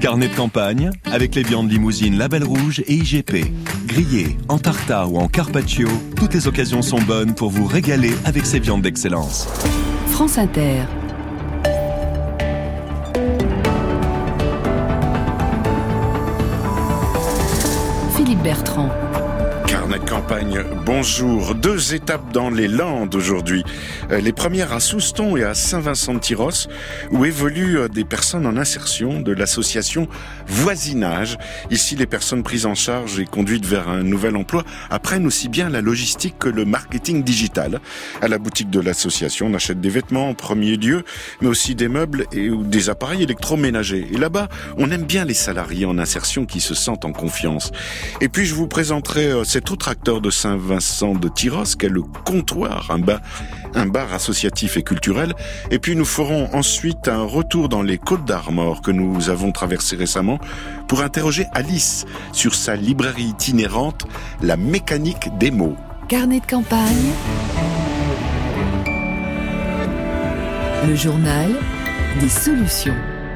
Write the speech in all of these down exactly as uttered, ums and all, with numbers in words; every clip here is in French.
Carnet de campagne, avec les viandes limousines Label Rouge et I G P. Grillées, en tartare ou en carpaccio, toutes les occasions sont bonnes pour vous régaler avec ces viandes d'excellence. France Inter. Philippe Bertrand. Carnet de campagne, bonjour. Deux étapes dans les Landes aujourd'hui. Les premières à Souston et à Saint-Vincent-de-Tyrosse, où évoluent des personnes en insertion de l'association Voisinage. Ici, les personnes prises en charge et conduites vers un nouvel emploi apprennent aussi bien la logistique que le marketing digital. À la boutique de l'association, on achète des vêtements en premier lieu, mais aussi des meubles et ou des appareils électroménagers. Et là-bas, on aime bien les salariés en insertion qui se sentent en confiance. Et puis, je vous présenterai cet autre acteur de Saint-Vincent-de-Tyrosse qu'est le Comptoir, un bar, un bar associatif et culturel. Et puis nous ferons ensuite un retour dans les Côtes d'Armor que nous avons traversées récemment pour interroger Alice sur sa librairie itinérante, La mécanique des mots. Carnet de campagne. Le journal des solutions.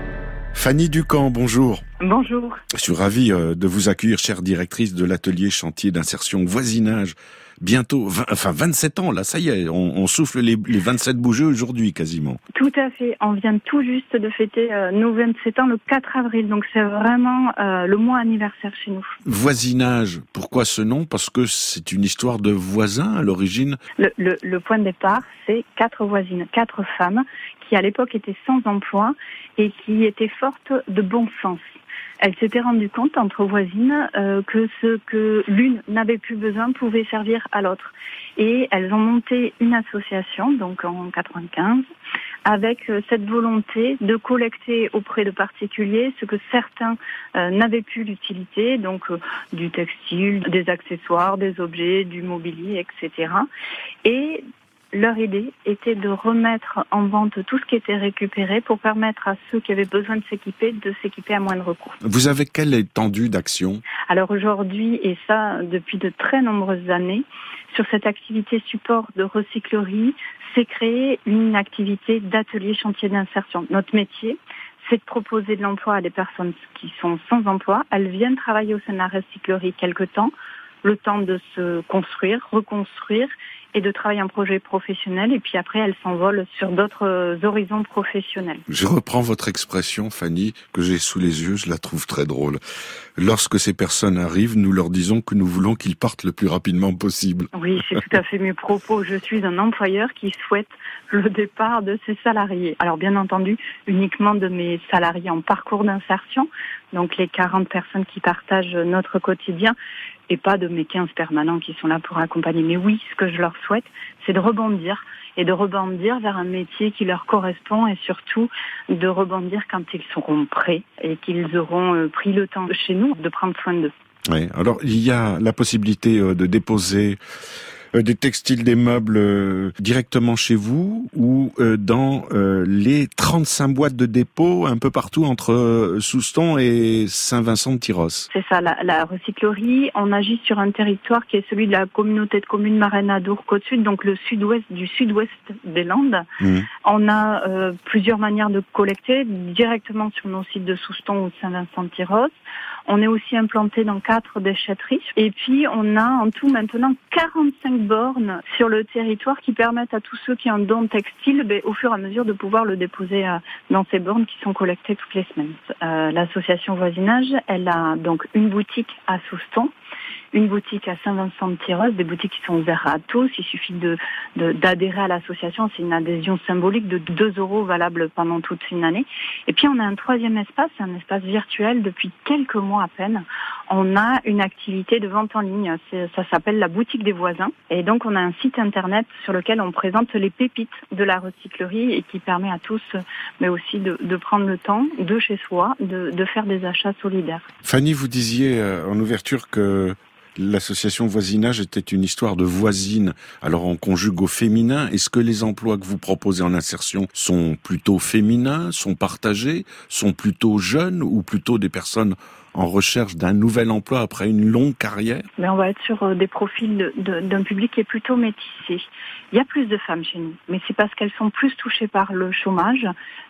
Fanny Ducamp, bonjour. Bonjour. Je suis ravi de vous accueillir, chère directrice de l'atelier chantier d'insertion Voisinage. Bientôt, vingt, enfin vingt-sept ans, là, ça y est, on, on souffle les, les vingt-sept beaux jeux aujourd'hui, quasiment. Tout à fait. On vient tout juste de fêter euh, nos vingt-sept ans le quatre avril, donc c'est vraiment euh, le mois anniversaire chez nous. Voisinage, pourquoi ce nom ? Parce que c'est une histoire de voisins à l'origine. Le, le, le point de départ, c'est quatre voisines, quatre femmes qui à l'époque étaient sans emploi et qui étaient fortes de bon sens. Elles s'étaient rendues compte entre voisines euh, que ce que l'une n'avait plus besoin pouvait servir à l'autre. Et elles ont monté une association, donc en quatre-vingt-quinze, avec euh, cette volonté de collecter auprès de particuliers ce que certains euh, n'avaient plus d'utilité, donc euh, du textile, des accessoires, des objets, du mobilier, et cetera. Et leur idée était de remettre en vente tout ce qui était récupéré pour permettre à ceux qui avaient besoin de s'équiper, de s'équiper à moindre coût. Vous avez quelle étendue d'action ? Alors aujourd'hui, et ça depuis de très nombreuses années, sur cette activité support de recyclerie, s'est créée une activité d'atelier chantier d'insertion. Notre métier, c'est de proposer de l'emploi à des personnes qui sont sans emploi. Elles viennent travailler au sein de la recyclerie quelque temps, le temps de se construire, reconstruire, et de travailler un projet professionnel, et puis après, elle s'envole sur d'autres horizons professionnels. Je reprends votre expression, Fanny, que j'ai sous les yeux, je la trouve très drôle. Lorsque ces personnes arrivent, nous leur disons que nous voulons qu'ils partent le plus rapidement possible. Oui, c'est tout à fait mes propos. Je suis un employeur qui souhaite le départ de ses salariés. Alors, bien entendu, uniquement de mes salariés en parcours d'insertion, donc les quarante personnes qui partagent notre quotidien, et pas de mes quinze permanents qui sont là pour accompagner. Mais oui, ce que je leur souhaite, c'est de rebondir, et de rebondir vers un métier qui leur correspond, et surtout de rebondir quand ils seront prêts et qu'ils auront pris le temps chez nous de prendre soin d'eux. Oui, alors il y a la possibilité de déposer des textiles, des meubles euh, directement chez vous ou euh, dans euh, les trente-cinq boîtes de dépôt un peu partout entre euh, Souston et Saint-Vincent-de-Tyrosse. C'est ça, la, la recyclerie, on agit sur un territoire qui est celui de la communauté de communes Marais-Nadour-Côte-Sud, donc le sud-ouest du sud-ouest des Landes. Mmh. On a euh, plusieurs manières de collecter, directement sur nos sites de Souston ou de Saint-Vincent-de-Tyrosse. On est aussi implanté dans quatre déchetteries. Et puis, on a en tout maintenant quarante-cinq bornes sur le territoire qui permettent à tous ceux qui ont un don textile, ben, au fur et à mesure, de pouvoir le déposer euh, dans ces bornes qui sont collectées toutes les semaines. Euh, l'association Voisinage, elle a donc une boutique à Souston, une boutique à Saint-Vincent-de-Tyrosse, des boutiques qui sont ouvertes à tous. Il suffit de, de, d'adhérer à l'association. C'est une adhésion symbolique de deux euros valable pendant toute une année. Et puis, on a un troisième espace, un espace virtuel depuis quelques mois à peine. On a une activité de vente en ligne. C'est, ça s'appelle la boutique des voisins. Et donc, on a un site internet sur lequel on présente les pépites de la recyclerie et qui permet à tous, mais aussi de, de prendre le temps de chez soi, de, de faire des achats solidaires. Fanny, vous disiez euh, en ouverture que l'association Voisinage était une histoire de voisines. Alors on conjugue au féminin. Est-ce que les emplois que vous proposez en insertion sont plutôt féminins, sont partagés, sont plutôt jeunes ou plutôt des personnes en recherche d'un nouvel emploi après une longue carrière? Mais on va être sur des profils de, de, d'un public qui est plutôt métissé. Il y a plus de femmes chez nous, mais c'est parce qu'elles sont plus touchées par le chômage.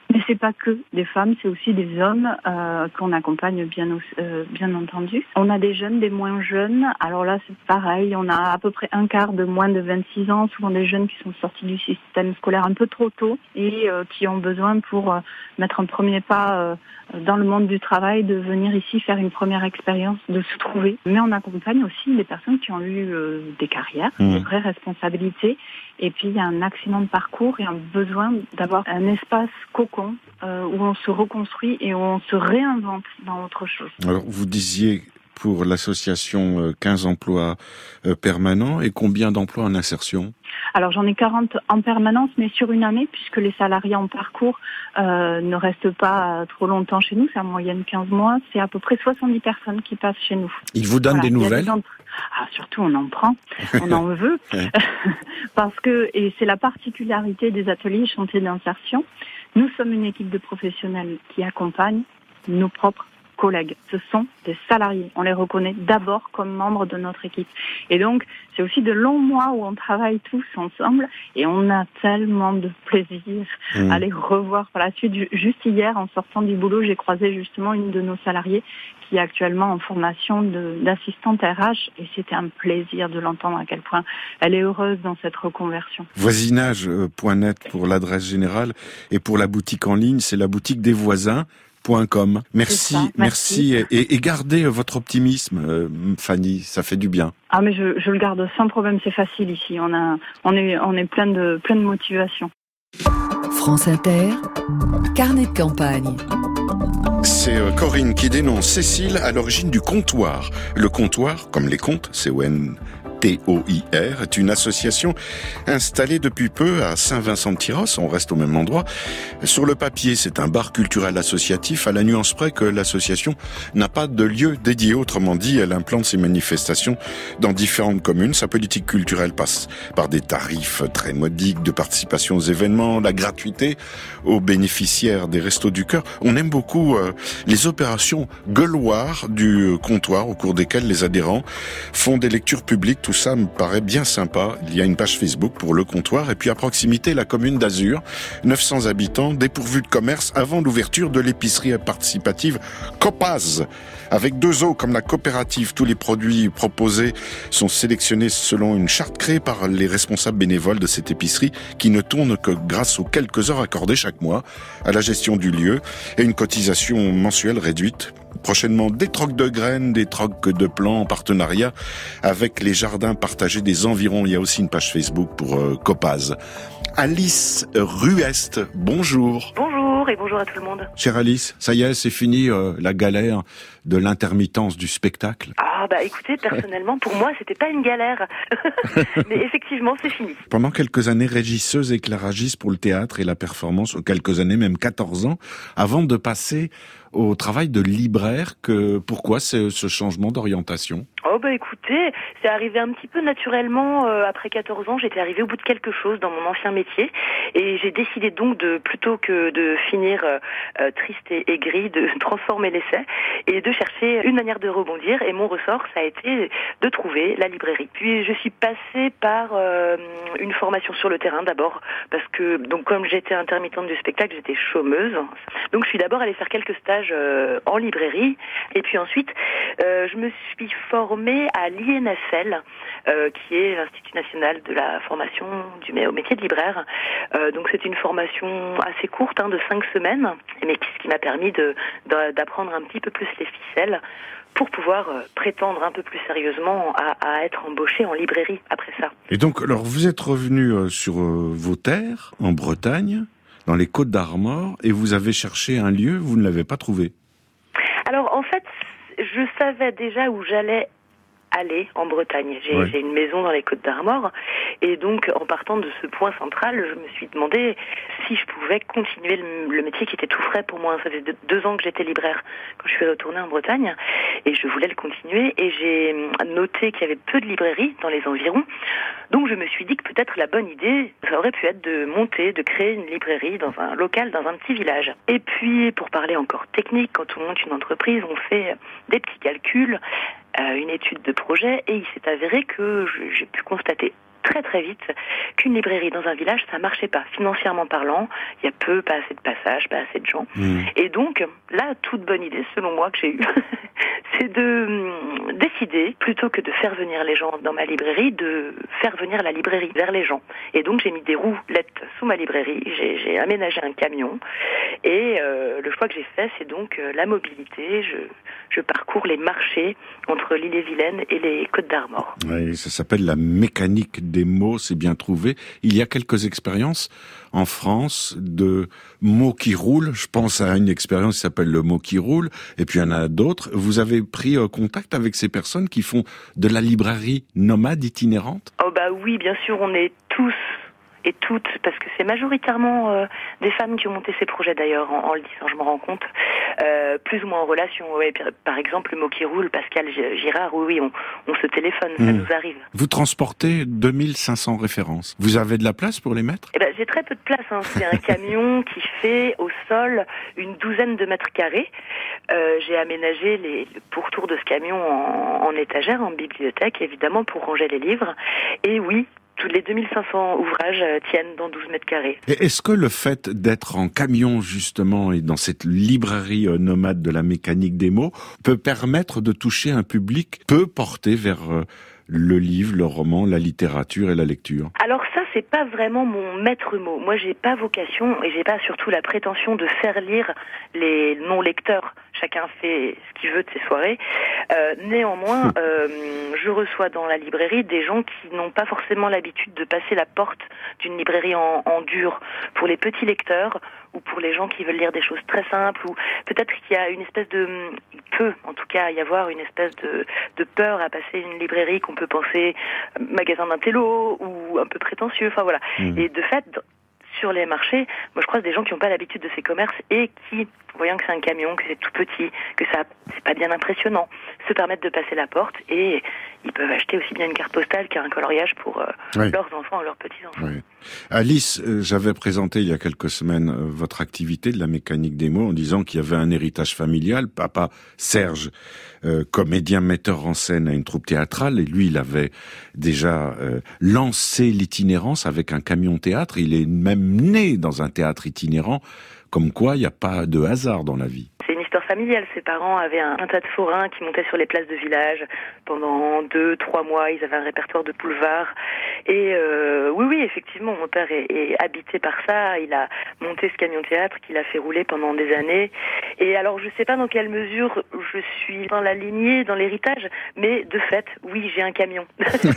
Mais c'est pas que des femmes, c'est aussi des hommes euh, qu'on accompagne bien, euh, bien entendu. On a des jeunes, des moins jeunes. Alors là, c'est pareil. On a à peu près un quart de moins de vingt-six ans, souvent des jeunes qui sont sortis du système scolaire un peu trop tôt et euh, qui ont besoin pour euh, mettre un premier pas euh, dans le monde du travail, de venir ici faire une première expérience, de se trouver. Mais on accompagne aussi des personnes qui ont eu euh, des carrières, mmh. des vraies responsabilités. Et puis, il y a un accident de parcours et un besoin d'avoir un espace cocon euh, où on se reconstruit et où on se réinvente dans autre chose. Alors, vous disiez pour l'association quinze emplois permanents et combien d'emplois en insertion ? Alors, j'en ai quarante en permanence, mais sur une année, puisque les salariés en parcours euh, ne restent pas trop longtemps chez nous, c'est en moyenne quinze mois, c'est à peu près soixante-dix personnes qui passent chez nous. Ils vous donnent voilà, des nouvelles ? Ah, surtout, on en prend, on en veut, parce que, et c'est la particularité des ateliers chantiers d'insertion, nous sommes une équipe de professionnels qui accompagnent nos propres collègues. Ce sont des salariés. On les reconnaît d'abord comme membres de notre équipe. Et donc, c'est aussi de longs mois où on travaille tous ensemble et on a tellement de plaisir mmh. à les revoir par la suite. Juste hier, en sortant du boulot, j'ai croisé justement une de nos salariés qui est actuellement en formation de, d'assistante R H et c'était un plaisir de l'entendre à quel point elle est heureuse dans cette reconversion. Voisinage point net pour l'adresse générale et pour la boutique en ligne, c'est la boutique des voisins. .com. Merci, ça, merci, merci. Et, et gardez votre optimisme, euh, Fanny, ça fait du bien. Ah mais je, je le garde sans problème, c'est facile ici. On a, on est, on est plein de, plein de motivation. France Inter, carnet de campagne. C'est Corinne qui dénonce Cécile à l'origine du comptoir. Le comptoir, comme les comptes, C O N T O I R, est une association installée depuis peu à Saint-Vincent-de-Tyrosse, on reste au même endroit. Sur le papier, c'est un bar culturel associatif, à la nuance près que l'association n'a pas de lieu dédié. Autrement dit, elle implante ses manifestations dans différentes communes. Sa politique culturelle passe par des tarifs très modiques de participation aux événements, la gratuité aux bénéficiaires des Restos du Cœur. On aime beaucoup euh, les opérations gueuloirs du comptoir, au cours desquelles les adhérents font des lectures publiques. Tout ça me paraît bien sympa. Il y a une page Facebook pour le comptoir et puis à proximité la commune d'Azur, neuf cents habitants, dépourvus de commerce avant l'ouverture de l'épicerie participative Copaz. Avec deux O comme la coopérative, tous les produits proposés sont sélectionnés selon une charte créée par les responsables bénévoles de cette épicerie qui ne tourne que grâce aux quelques heures accordées chaque mois à la gestion du lieu et une cotisation mensuelle réduite. Prochainement, des trocs de graines, des trocs de plants en partenariat avec les jardins partagés des environs. Il y a aussi une page Facebook pour euh, Copaz. Alice Ruest, bonjour. Bonjour et bonjour à tout le monde. Chère Alice, ça y est, c'est fini euh, la galère de l'intermittence du spectacle. Ah bah écoutez, personnellement, pour moi, c'était pas une galère. Mais effectivement, c'est fini. Pendant quelques années, régisseuse éclairagiste pour le théâtre et la performance, quelques années, même quatorze ans, avant de passer au travail de libraire. Que pourquoi ce, ce changement d'orientation ? Oh bah écoutez, c'est arrivé un petit peu naturellement. Euh, après quatorze ans, j'étais arrivée au bout de quelque chose dans mon ancien métier et j'ai décidé donc de, plutôt que de finir euh, triste et aigrie, de transformer l'essai et de chercher une manière de rebondir. Et mon ressort, ça a été de trouver la librairie. Puis je suis passée par euh, une formation sur le terrain d'abord, parce que donc comme j'étais intermittente du spectacle, j'étais chômeuse. Donc je suis d'abord allée faire quelques stages euh, en librairie et puis ensuite euh, je me suis formée à l'I N F L, euh, qui est l'Institut National de la Formation du, au métier de libraire. Euh, donc c'est une formation assez courte, hein, de cinq semaines, mais ce qui m'a permis de, de, d'apprendre un petit peu plus les ficelles pour pouvoir euh, prétendre un peu plus sérieusement à, à être embauché en librairie après ça. Et donc, alors vous êtes revenu euh, sur euh, vos terres, en Bretagne, dans les Côtes d'Armor, et vous avez cherché un lieu, vous ne l'avez pas trouvé. Alors en fait, je savais déjà où j'allais aller en Bretagne. J'ai, ouais. j'ai une maison dans les Côtes d'Armor et donc en partant de ce point central, je me suis demandé si je pouvais continuer le, le métier qui était tout frais pour moi. Ça faisait deux ans que j'étais libraire quand je suis retournée en Bretagne et je voulais le continuer et j'ai noté qu'il y avait peu de librairies dans les environs. Donc je me suis dit que peut-être la bonne idée, ça aurait pu être de monter, de créer une librairie dans un local, dans un petit village. Et puis, pour parler encore technique, quand on monte une entreprise, on fait des petits calculs, euh, une étude de projet, et il s'est avéré que j'ai pu constater très très vite qu'une librairie dans un village, ça marchait pas. Financièrement parlant, il y a peu, pas assez de passages, pas assez de gens. Mmh. Et donc, là, toute bonne idée, selon moi, que j'ai eue, c'est de hum, décider, plutôt que de faire venir les gens dans ma librairie, de faire venir la librairie vers les gens. Et donc, j'ai mis des roulettes sous ma librairie, j'ai, j'ai aménagé un camion, et euh, le choix que j'ai fait, c'est donc euh, la mobilité. Je, je parcours les marchés entre l'Ille-et-Vilaine et les Côtes-d'Armor. Oui, ça s'appelle la mécanique des mots, c'est bien trouvé. Il y a quelques expériences en France de mots qui roulent. Je pense à une expérience qui s'appelle le mot qui roule, et puis il y en a d'autres. Vous avez pris euh, contact avec ces personnes qui font de la librairie nomade itinérante ? Oh bah oui, bien sûr, on est tous et toutes, parce que c'est majoritairement euh, des femmes qui ont monté ces projets d'ailleurs, en, en le disant, je me rends compte, euh, plus ou moins en relation. Ouais, par exemple, le mot qui roule, Pascal Girard, oui, oui, on, on se téléphone, ça mmh. nous arrive. Vous transportez deux mille cinq cents références. Vous avez de la place pour les mettre ? Eh ben, j'ai très peu de place. Hein. C'est un camion qui fait au sol une douzaine de mètres carrés. Euh, j'ai aménagé les, le pourtour de ce camion en, en étagère, en bibliothèque, évidemment, pour ranger les livres. Et oui, tous les deux mille cinq cents ouvrages tiennent dans douze mètres carrés. Et est-ce que le fait d'être en camion, justement, et dans cette librairie nomade de la mécanique des mots, peut permettre de toucher un public peu porté vers le livre, le roman, la littérature et la lecture? Alors ça, c'est pas vraiment mon maître mot. Moi, j'ai pas vocation et j'ai pas surtout la prétention de faire lire les non-lecteurs. Chacun fait ce qu'il veut de ses soirées. Euh, néanmoins, euh, je reçois dans la librairie des gens qui n'ont pas forcément l'habitude de passer la porte d'une librairie en, en dur. Pour les petits lecteurs ou pour les gens qui veulent lire des choses très simples, ou peut-être qu'il y a une espèce de... Il peut, en tout cas, y avoir une espèce de, de peur à passer une librairie qu'on peut penser magasin d'intello ou un peu prétentieux. Enfin voilà. Mmh. Et de fait, sur les marchés, moi je croise des gens qui n'ont pas l'habitude de ces commerces et qui, voyant que c'est un camion, que c'est tout petit, que ça c'est pas bien impressionnant, se permettent de passer la porte et ils peuvent acheter aussi bien une carte postale qu'un coloriage pour euh, oui. leurs enfants ou leurs petits-enfants. Oui. Alice, euh, j'avais présenté il y a quelques semaines euh, votre activité de la mécanique des mots en disant qu'il y avait un héritage familial. Papa Serge, euh, comédien metteur en scène à une troupe théâtrale, et lui il avait déjà euh, lancé l'itinérance avec un camion théâtre. Il est même né dans un théâtre itinérant, comme quoi il n'y a pas de hasard dans la vie. C'est une histoire familiale. Ses parents avaient un, un tas de forains qui montaient sur les places de village pendant deux, trois mois. Ils avaient un répertoire de boulevard. Et euh, oui, oui, effectivement, mon père est, est habité par ça. Il a monté ce camion théâtre qu'il a fait rouler pendant des années. Et alors, je sais pas dans quelle mesure je suis dans la lignée, dans l'héritage, mais de fait, oui, j'ai un camion.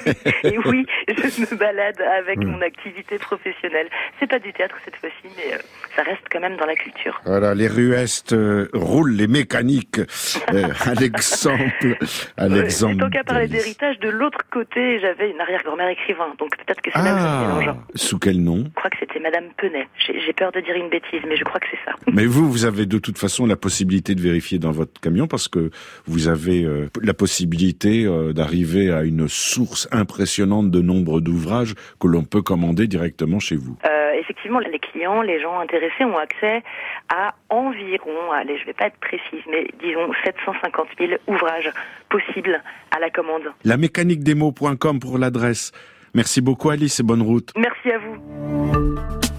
Et oui, je me balade avec mmh. mon activité professionnelle. C'est pas du théâtre cette fois-ci, mais euh, ça reste quand même dans la culture. Voilà, les ruestes euh, roulent, les mécaniques. Euh, à l'exemple, à l'exemple. Et tant qu'à parler d'héritage, de l'autre côté, j'avais une arrière-grand-mère écrivain, donc peut-être que c'est ah, là que ça se mélange. Sous quel nom? Je crois que c'était Madame Penet. J'ai, j'ai peur de dire une bêtise, mais je crois que c'est ça. Mais vous, vous avez de toute façon la possibilité de vérifier dans votre camion parce que vous avez euh, la possibilité euh, d'arriver à une source impressionnante de nombre d'ouvrages que l'on peut commander directement chez vous. Euh, effectivement, les clients, les gens intéressés ont accès à environ, allez, je vais pas être précise, mais disons sept cent cinquante mille ouvrages possibles à la commande. La mécanique des mots point com pour l'adresse. Merci beaucoup Alice et bonne route. Merci à vous.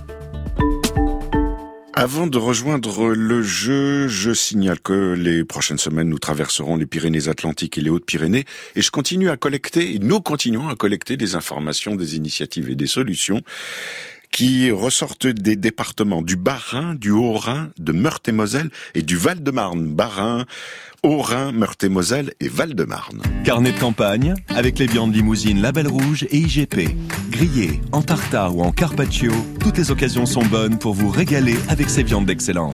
Avant de rejoindre le jeu, je signale que les prochaines semaines, nous traverserons les Pyrénées-Atlantiques et les Hautes-Pyrénées et je continue à collecter, et nous continuons à collecter des informations, des initiatives et des solutions qui ressortent des départements du Bas-Rhin, du Haut-Rhin, de Meurthe-et-Moselle et du Val-de-Marne. Bas-Rhin, Haut-Rhin, Meurthe-et-Moselle et Val-de-Marne. Carnet de campagne avec les viandes limousines Label Rouge et I G P. Grillées, en tartare ou en carpaccio, toutes les occasions sont bonnes pour vous régaler avec ces viandes d'excellence.